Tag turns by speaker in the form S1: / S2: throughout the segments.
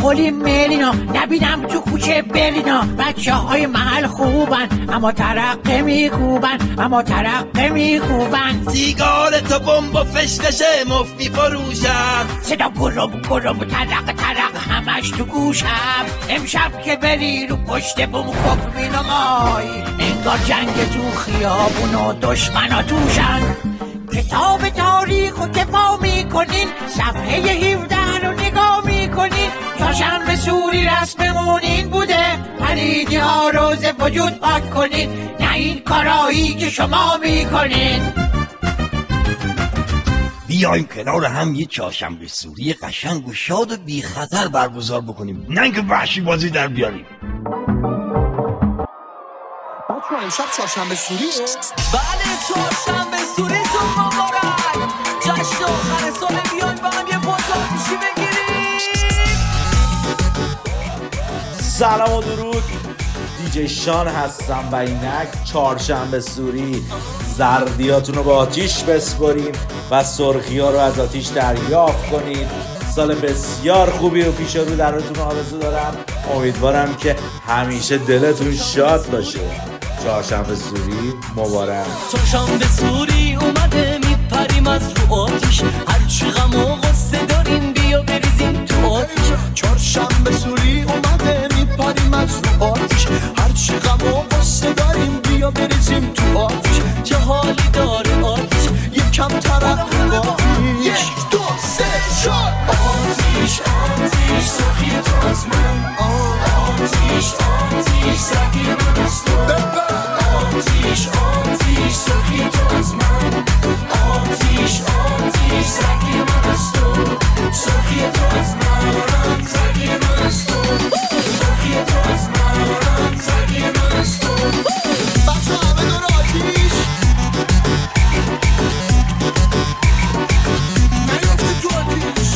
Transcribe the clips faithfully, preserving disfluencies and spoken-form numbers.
S1: پلی ملینا نبینم تو کوچه بلینا. بچه های محل خوبن اما ترقه میکوبن اما ترقه میکوبن.
S2: سیگار تو بمب و فشفشه مفت میفروشم.
S1: صدا گرم گرم و ترق ترق همش تو گوشم. امشب که بری رو پشت بوم کپ مینمای انگار جنگ تو خیابون و دشمنا توشن. کتاب تاریخ و دفاع میکنین صفحه هفده رو نگاه میکنین. چهارشنبه سوری رسممون این بوده پلیدی ها روز وجود پاک کنین نه این کارایی که شما میکنین.
S2: بیایم کنار هم یه چهارشنبه سوری قشنگ و شاد و بی خطر برگزار بکنیم نه اینکه وحشی بازی در بیاریم.
S3: بچه‌ها امشب چهارشنبه سوریه؟
S4: بله چهارشنبه سوری تو مبارک. جشن آخر سال بیایم با هم یه فوتبال میشی بگیریم.
S5: سلام و درود، دیجی شان هستم و اینک چهارشنبه سوری. زردیاتون رو با آتیش بسپرین و سرخی ها رو از آتیش دریافت کنید. سال بسیار خوبی رو پیش رو درتون آرزو دارم. امیدوارم که همیشه دلتون شاد باشه. چهارشنبه سوری مبارک.
S4: چهارشنبه سوری اومده میپریم از رو آتیش. هرچی غم و غصه داریم بیا بریزیم تو آتیش.
S3: چهارشنبه سوری اومده میپریم از رو آتیش. هرچی غم و غصه داریم بیا بریزیم تو آتیش.
S4: چه حالی داره آتیش
S3: یکم طرف آتیش.
S4: یک دو سه چهار. آتیش آتیش سخی تو از من. آتیش آتیش سخی من از تو. آتیش آتیش سخی تو از من. آتیش آتیش سخی من از تو. سخی تو از من سخی من از تو. سخی تو از من سخی من از تو.
S3: بچه همه دور آتیش نیفتی تو آتیش.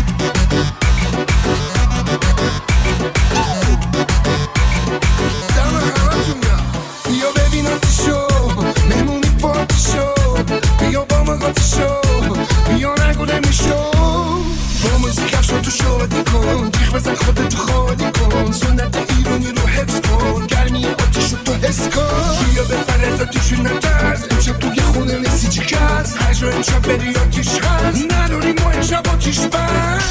S3: دم همه تون بیا ببین آتیشو مهمونی پارتیشو. بیا با من قاطیشو بیا نگو نمیشو. با موزیکشو تو شادی کن جیغ بزن خودتو خالی کن. سنت ایرانی رو حفظ کن گرمی آتیشو تو حس کن. بیا بپر از آتیشو نترس امشب توی خونه نیستی چی کس. هر جا امشب بری آتیش هست نداری ما امشب آتیش بس.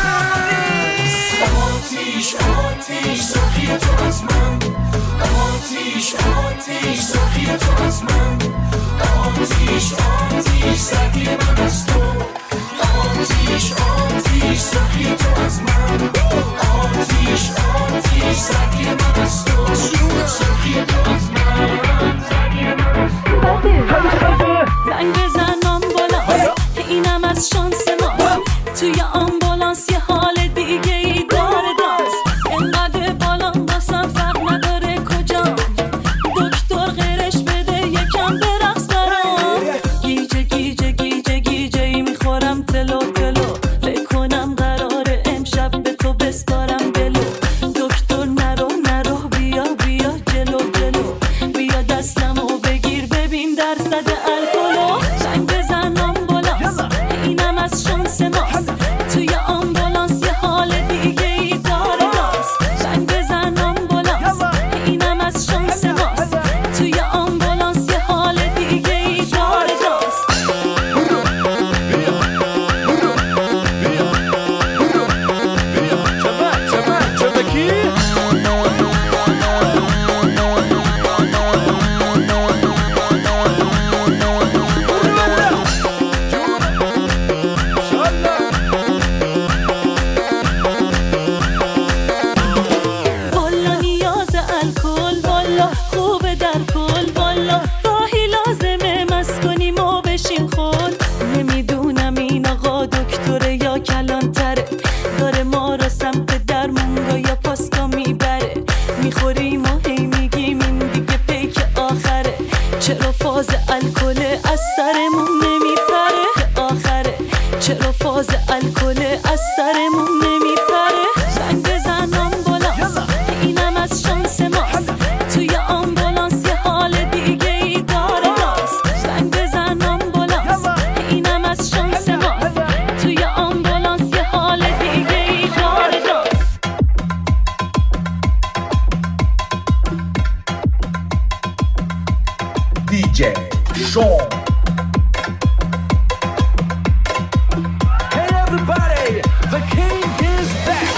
S4: آتیش آتیش سخی تو از من. آتیش آتیش سخی تو از من. آتیش آتیش سخی من از تو. آتیش آتیش سخی تو از من. آتیش آتیش سخی من از تو. سخی تو از من سخی من از تو.
S6: زنگ بزن آمبولانس اینم از شانس ما. توی آمبولانس یه حال دیگه ای داره دانس. انقدر بالان باسم فرق نداره کجا. دکتر غیرش بده یکم برقص برام. گیجه گیجه گیجه گیجه ای میخورم تلو تلو. فکر کنم قراره امشب به تو بسپارم دلو. دکتر نرو نرو بیا بیا جلو جلو. بیا دستمو بگیر ببین درصد الکلو. زنگ بزن آمبولانس اینم از شانس ماست. توی آمبولانس یه حال دیگه ای داره دانس. زنگ بزن آمبولانس اینم از شانس ماست. توی آمبولانس یه حال دیگه ای داره دانس. والا نیاز الکل والا خوبه در کل. والا راهی لازمه مست کنیم و بشیم خود. نمیدونم این آقا دکتره یا کلانتره. داره ما را سمت درمونگا یا پاسکا میبره. میخوریم و هی میگیم این دیگه پیک آخره. چرا فاز الکل از سرمون نمیپره آخره. چرا فاز الکل از سرمون نمیپره. زنگ بزن آمبولانس اینم از شانس ماست. توی آمبولانس یه حال دیگه ای داره دانس. زنگ بزن آمبولانس اینم از شانس ماست. توی آمبولانس یه حال دیگه ای داره دانس.
S5: جی شون.
S7: Hey everybody, the king is back.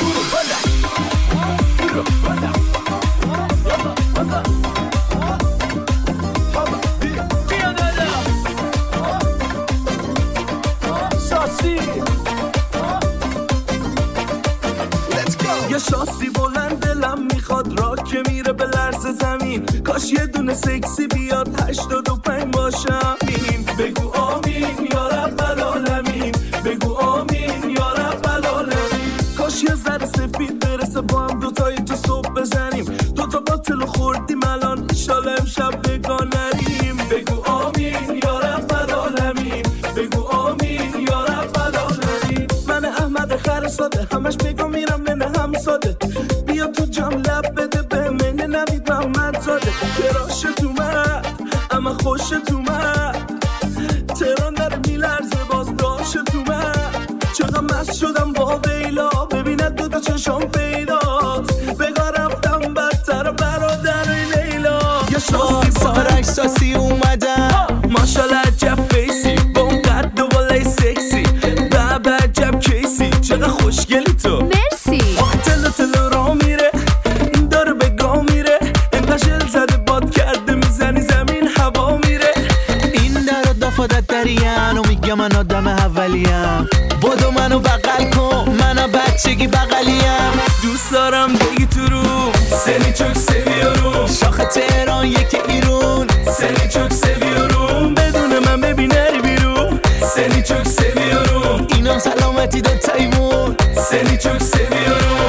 S8: یه شاسی بلند دلم میخواد را که میره به لرز زمین، کاش یه دونه سکسی بیاد هشتاد و پنج باشم. این بگو آمین یا رب العالمین، بگو آمین یا رب العالمین. کاش یه ذره سفید برسه با هم دوتایی تو صبح بزنیم، دوتا باطل خوردیم الان ایشالا امشب بگاه نریم. بگو آمین یا رب العالمین، بگو آمین یا رب العالمین. من احمد خر ساده همش بگو میرم نه هم ساده، بیا تو جام لب بده به من نوید محمد زاده. فراشت اومد اما خوشت اومد، تهران داره میلرزه باز داشت اومد. چقدر مست شدم با ویلا ببیند دوتا چشم پیداست، بگاه رفتم بدتر برادر لیلا. یا شاسی سارک ساسی اومدم ماشالله عجب فیسی، با اون قد و بالای سکسی بابا عجب کیسی. چقدر خوشگلی تو
S9: مرسی.
S8: آخه تلو تلو را میره این داره به گاه میره، انقدر شل زده باد کرده میزنی زمین هوا میره. این در و دفادت دریم و میگه من آدم اولیم، بادو منو بغل کن منو بچگی بغلیم. دوست دارم بگی تو رو سری چوک سویارو، شاخ تهران یک ایرون سری چوک سویارو. بدون من ببین نری بیرون سری چوک سویارو، اینم سلامتی دو تایمون سری چوک سویارو.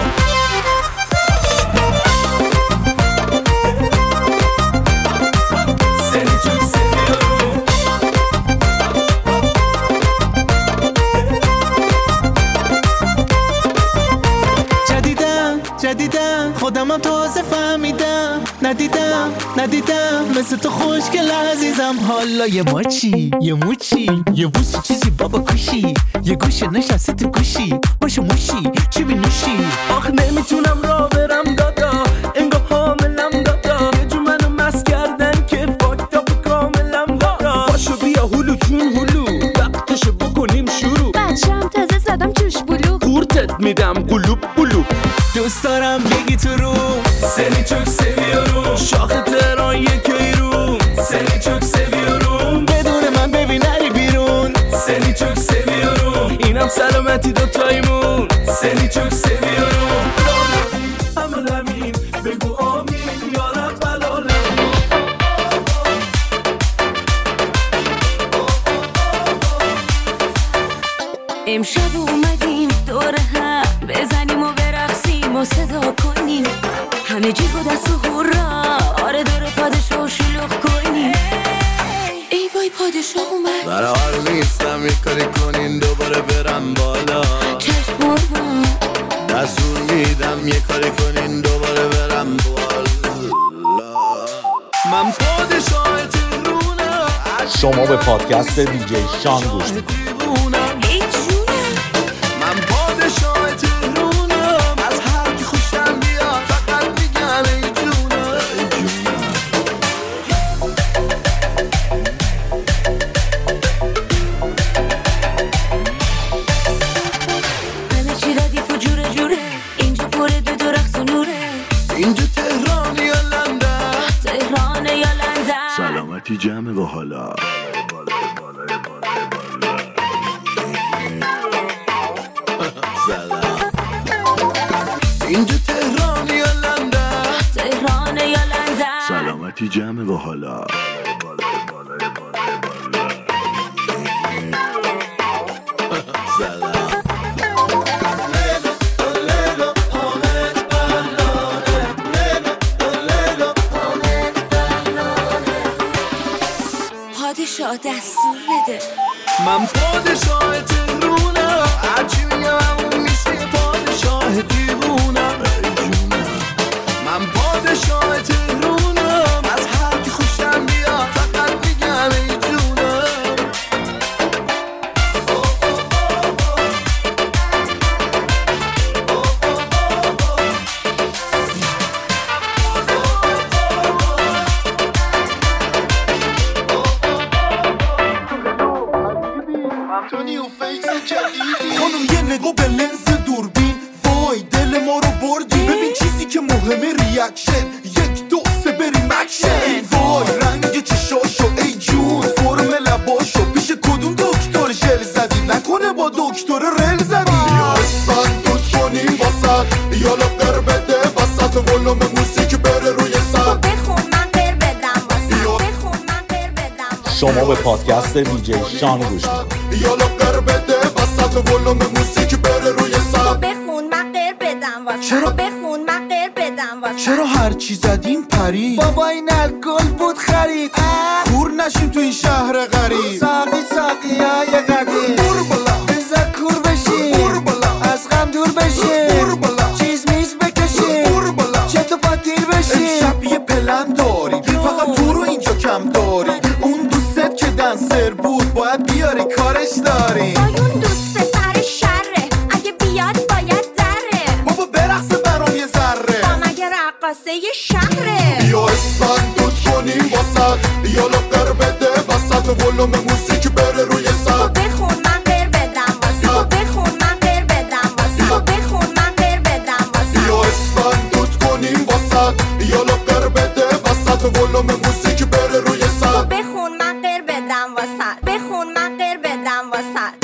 S8: جدیدم خودمم تازه فهمیدم، ندیدم ندیدم مثل تو خوشگل عزیزم. حالا یه ماچی یه موچی یه بوسی چیزی بابا کشی، یه گوشه نشسته تو گوشی باشه موشی چی بی نوشی. آخ نمیتونم را برم دادا انگاه حاملم دادا، یه جو منو مست کردن که فاکتاپ کاملم دادا. باشو بیا هلو جون هلو وقتشو بکنیم شروع،
S9: بچم تازه زدم چوش بلو
S8: قورتت میدم قلوب قلوب. دوست دارم بگی تو رو سری چوک سویارو، شاخ تهران یک ایرون سری چوک سویارو. بدون من ببین نری بیرون سری چوک سویارو، اینم سلامتی دو تایمون سری چوک سویارو. همین بگو آمین یا رب العالمین.
S6: امشب اومدیم دور هم بزنیم و برقصیم و صدا کنیم، همه جیب و دست و هورا آره دور پادشاه شلوغ کنیم. ای وای پادشاه اومد
S4: برای نیستم یک کاری کنین دوباره برم بالا،
S6: چشم قربان
S4: دستور میدم یک کاری کنین دوباره برم بالا. من پادشاه تهرونم،
S5: شما به پادکست دیجی شان گوش میکنید.
S6: ای جونم
S4: من پادشاه تهرونم، از هر کی خوشم بیاد فقط میگم ای جونم ای جونم.
S6: همه چی ردیف و جوره جوره، اینجا پره دو دو رقص و نوره.
S4: اینجا تهران یا لندن،
S6: تهران یا لندن،
S4: سلامتی جمع و حالا اینجا تهران یا لندن،
S6: تهران یا لندن،
S4: سلامتی جمع و حالا.
S6: پادشاه دستور بده.
S8: من پادشاه تهرونم، هرچی میگم همون میشه پادشاه دیوونم ای جونم. من پادشاه تهرونم، از هر کی خوشم بیاد فقط میگم ای جونم.
S10: خانم یه نگاه به لنز دوربین، وای دل ما رو بردی. ببین چیزی که مهمه ریاکشن، یک دو سه بریم اکشن. وای رنگ چشاشو ای جون، فرم لباشو پیش کدوم دکتر ژل زدی؟ نکنه با دکتر رل زدی؟ یا اسفند دوت کنیم واسط، یا لقر بده وسط، ولوم موسیقی بره روی سد.
S11: بخون من قر بدم واسط، بخون من قر بدم واسط.
S5: شما به پادکست دیجی شان گوش میدید.
S10: یا لقر بده وسط، ولوم موسیقی بره روی سد.
S11: بخون من قر بدم واسط.
S10: چرا
S11: بخون من قر بدم واسط.
S10: چرا هر چی زدیم پری؟ بابا این الکل بود خرید. کور نشیم تو این شهر غریب. ساقی ساقی های قدیم، بور بالا بزا کور بشیم، بور بالا از غم دور بشیم، بور بالا چیز میز بکشیم، بور بالا چت و پاتیر بشیم. امشب یه پلن داریم، فقط تو رو اینجا کم داریم. اون دوستت که دنسر بود باید بیاری کارش داریم.
S11: اون دوست پسر شره، اگه بیاد باید دره.
S10: بابا برقصه برام یه ذره،
S11: با مگه رقاصه یه شهره.
S10: یا اسفند دوت کنیم واسط، یا لقر بده وسط، ولوم موسیقی بره روی سد.
S11: بخون من قر بدم واسط، بخون من قر بدم واسط، بخون من قر بدم واسط.
S10: یا اسفند دوت کنیم واسط، یا لقر بده وسط، ولوم موسیقی بره روی سد.
S11: بخون من قر بدم واسط، بخون من قر بدم واسط.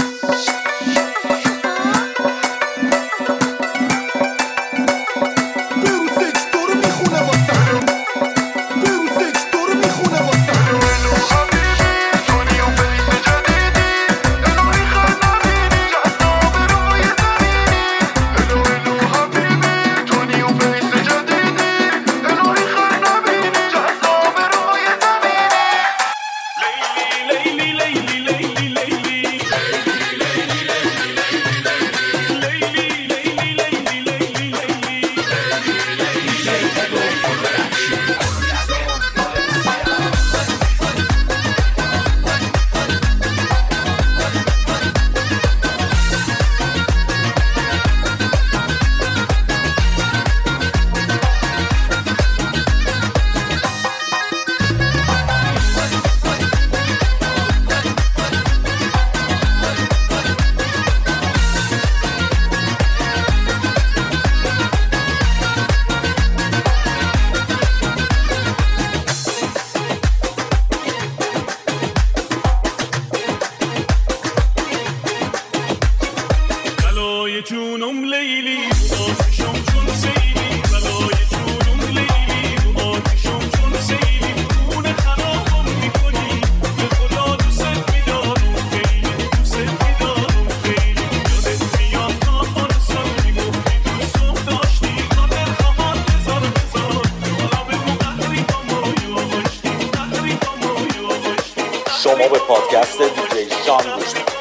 S5: شما به پادکست دیجی شان گوش میدید.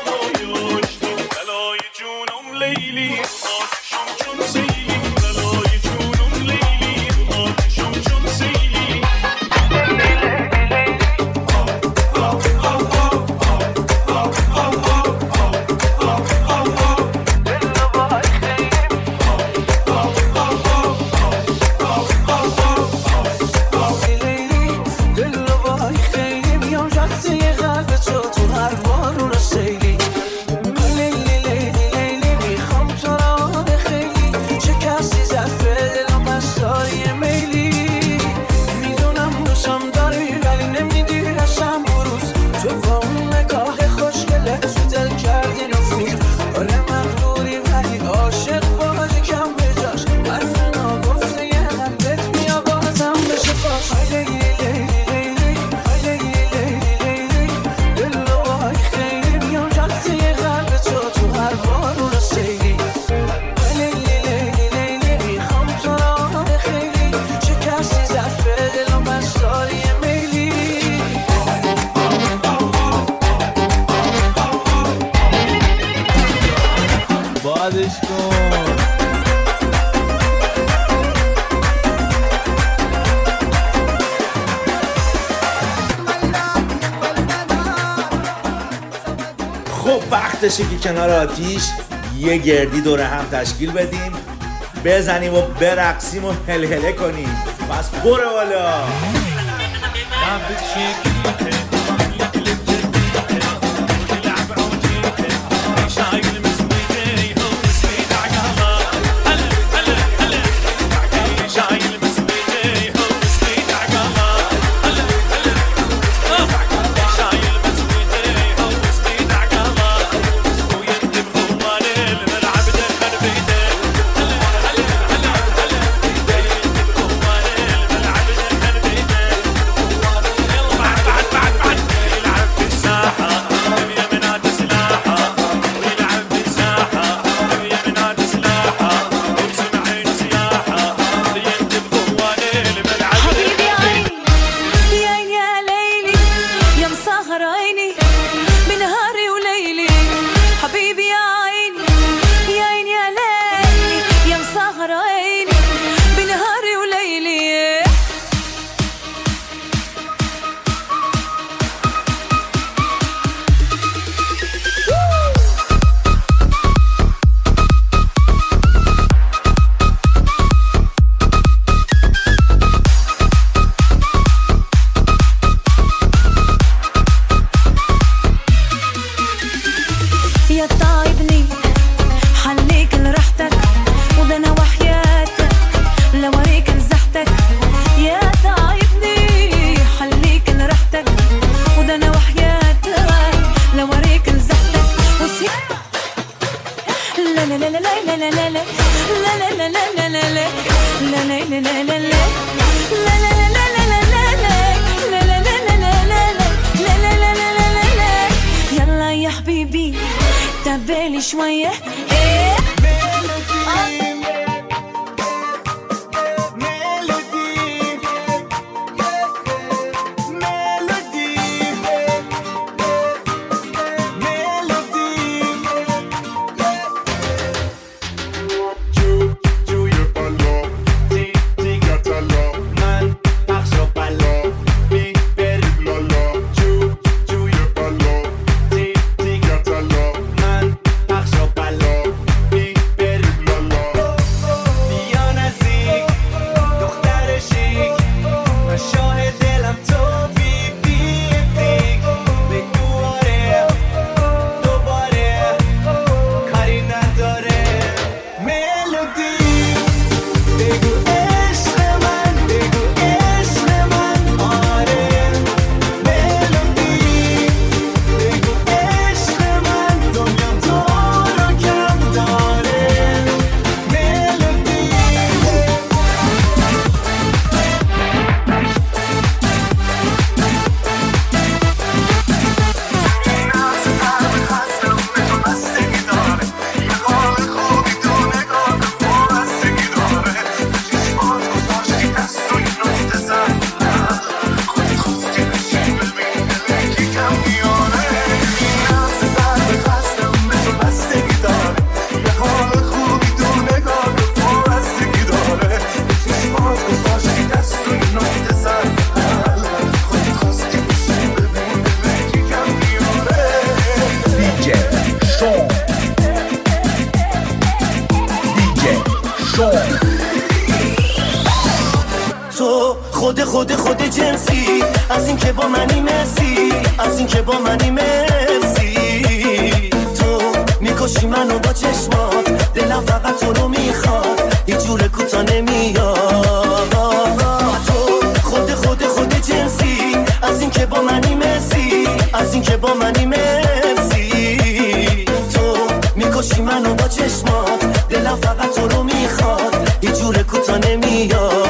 S5: وقتشه که کنار آتیش یه گردی دور هم تشکیل بدیم، بزنیم و برقصیم و هلهله کنیم. پس برو بالا.
S6: يلا يا حبيبي دبالي شوية
S8: تو خود خود خود جنسی از این که با منی مرسی از این که با منی مرسی تو میکشی منو با چشمات دلم فقط تو رو میخواد هیچ جور کوتا نمیاد تو خود خود خود جنسی از این که با منی مرسی از این که با منی مرسی تو میکشی منو با چشمات دلم فقط تو رو میخواد هیچ جور کوتا نمیاد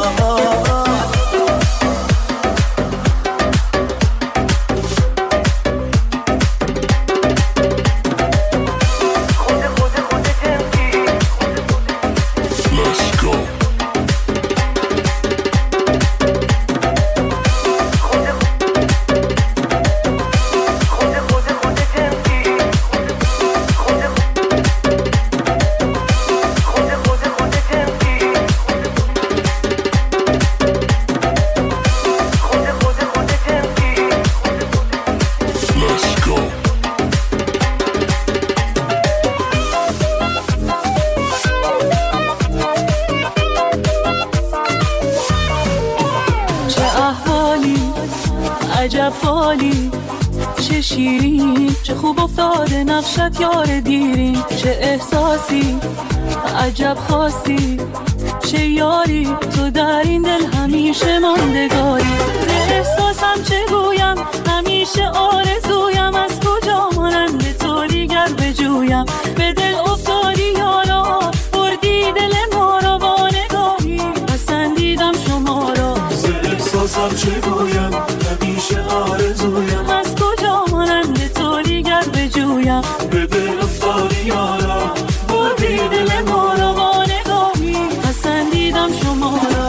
S6: عجب فالی چه شیرین چه خوب افتاده نقشت یار دیرین چه احساسی عجب خاصی چه یاری تو در این دل همیشه ماندگاری ز احساسم چه گویم همیشه آرزویم از کجا مانند تو دیگر بجویم به دل افتادی یارا بردی دل ما را با نگاهی پسندیدم شما را
S8: ز احساسم چه گویم همیشه آرزویم
S6: از کجا مانند تو دیگر بجویم
S8: به دل افتادی یارا
S6: بردی دل ما را با نگاهی پسندیدم شما را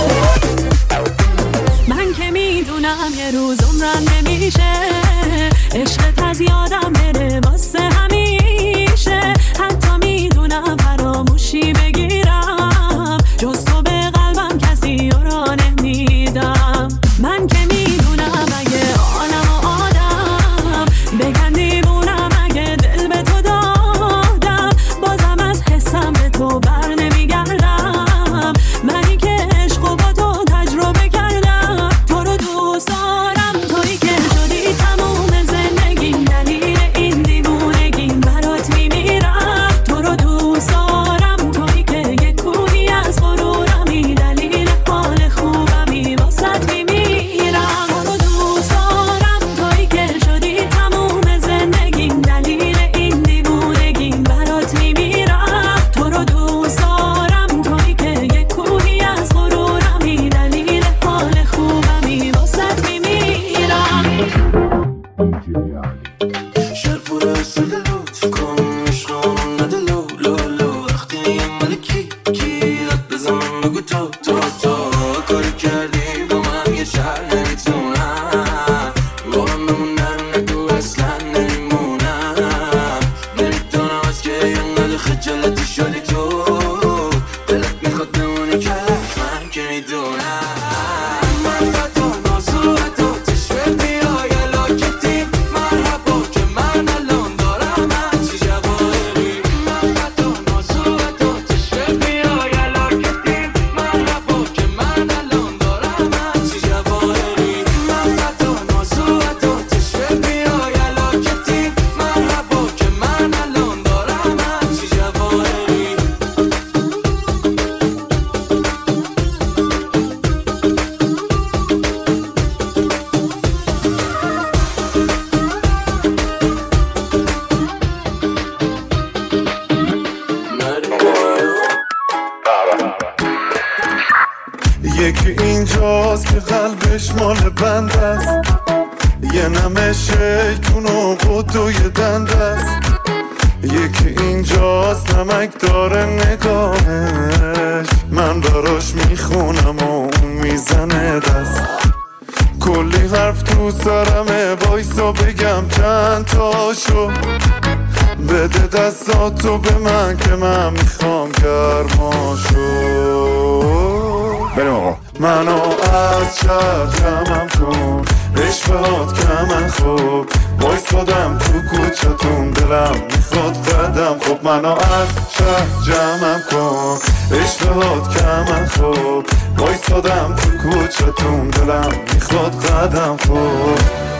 S6: من که میدونم یه روز عمرم نمیشه عشقت از یادم بره واسه همیشه حتی
S8: شرپور سده لطف کن عشقم نده لو لو لو وقتی ملکی کی داد بزن بگو تو تو تو کاری کردی با من یه شهر نمیتونم با من بمونم نگو اصلا نمیمونم نمیدونم از که اینقدر خجالتی شدی تو دلت میخواد بمونی که من که میدونم
S12: یکی اینجاست که قلبش مال بند است، یه نمه شیطون و قدوی دند است. یکی اینجاست نمک داره نگاهش، من براش میخونم و اون میزنه دست. کلی حرف تو سرمه وایسا بگم چند تاشو، بده دستاتو به من که من میخوام گرماشو. بریم آقا. منو از شهر جمعم کن، عشقات که من خوب وایسادم تو کوچتون، دلم میخواد قدم خوب. منو از شهر جمعم کن، عشقات که من خوب وایسادم تو کوچتون، دلم میخواد قدم خوب.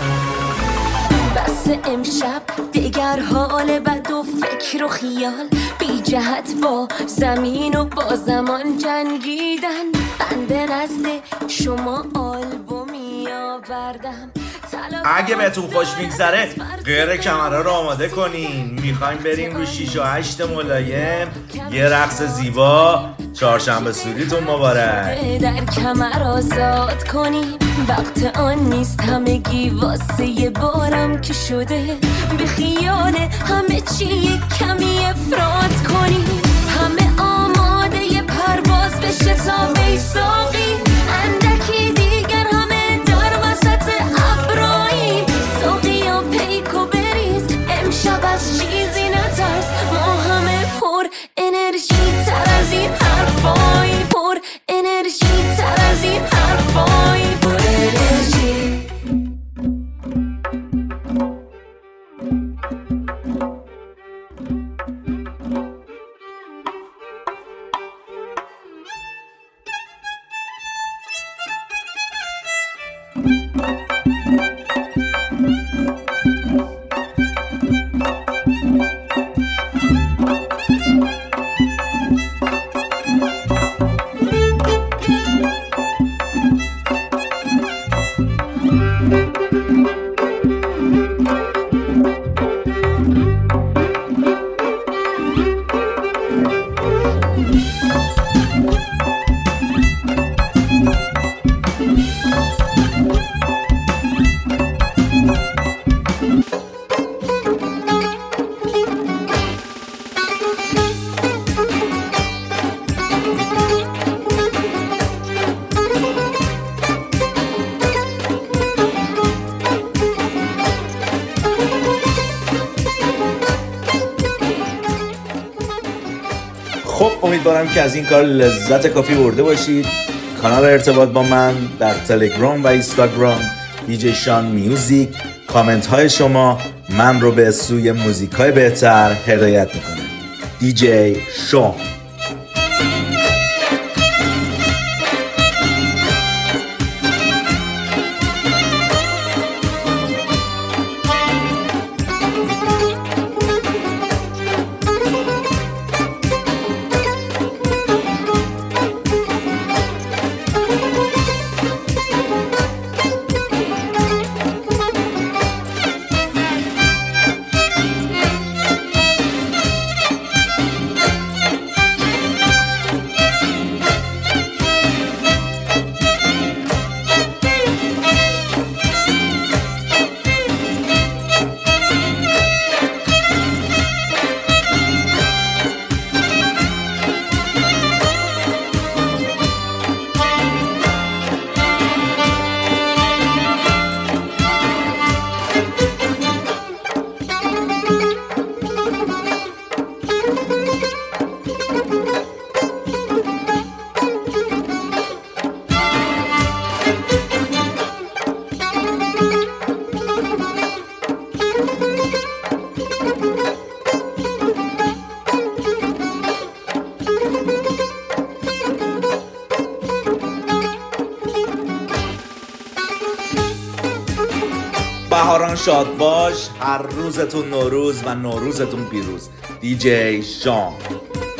S6: بس امشب دیگر حال بد و فکر و خیال بی جهت با زمین و با زمان جنگیدن. بنده نزد شما آلبومی آوردم.
S5: اگه بهتون خوش میگذره غیر کمرها رو آماده کنین، میخوایم بریم رو شیش و هشت ملایم، یه رقص زیبا. چهارشنبه سوریتون مبارک.
S6: در کمر آزاد کنیم، وقت آن نیست همگی واسه یه بارم که شده به خیال همه چی کمی افراد کنیم. همه آماده ی پرواز بشه تا بیساقی، اندکی دیگر همه در وسط ابراییم. ساقی و پیک و بریز امشب از چیزی نترس، ما همه پر انرژی تر از این حرفایی، پر انرژی تر از این حرفایی، پر انرژی.
S5: امیدوارم که از این کار لذت کافی برده باشید. کانال ارتباط با من در تلگرام و اینستاگرام دیجی شان میوزیک. کامنت های شما من رو به سوی موزیک های بهتر هدایت میکنه. دیجی شان. شاد باش، هر روزتون نوروز و نوروزتون پیروز. دی جی شان.